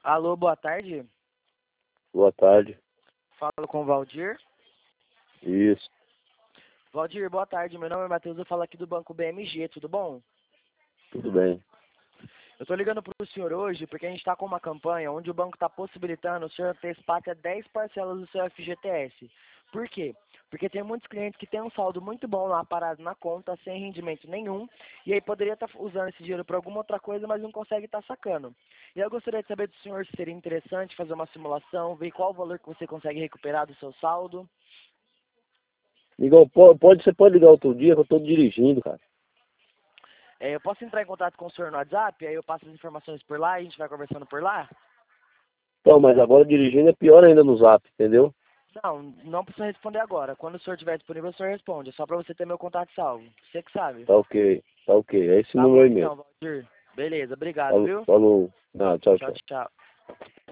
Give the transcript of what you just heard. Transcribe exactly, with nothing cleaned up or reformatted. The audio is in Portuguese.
Alô, boa tarde. Boa tarde. Falo com o Valdir. Isso. Valdir, boa tarde. Meu nome é Matheus, eu falo aqui do Banco B M G, tudo bom? Tudo bem. Eu tô ligando pro senhor hoje porque a gente tá com uma campanha onde o banco tá possibilitando o senhor antecipar até dez parcelas do seu F G T S. Por quê? Porque tem muitos clientes que têm um saldo muito bom lá parado na conta, sem rendimento nenhum, e aí poderia estar usando esse dinheiro para alguma outra coisa, mas não consegue estar sacando. E eu gostaria de saber do senhor se seria interessante fazer uma simulação, ver qual o valor que você consegue recuperar do seu saldo. Ligou, po- pode, você pode ligar outro dia que eu tô dirigindo, cara. É, eu posso entrar em contato com o senhor no WhatsApp, aí eu passo as informações por lá e a gente vai conversando por lá? Então, mas agora dirigindo é pior ainda no Zap, entendeu? Não, não precisa responder agora. Quando o senhor estiver disponível, o senhor responde. É só para você ter meu contato salvo. Você que sabe. Tá ok, tá ok. É esse Tá número bom aí mesmo. então, Valdir. Beleza, obrigado, Falou, viu? falou. Ah, tchau, Tchau, tchau. tchau.